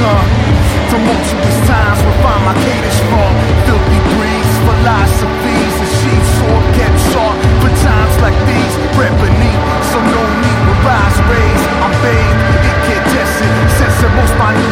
tongue. Tumultuous times will find my cadence from filthy breeds, philosophies, and sheets sword kept sharp for times like these. Bread beneath, so no need with rise raised. I'm bathed, incandescent, sensing most minute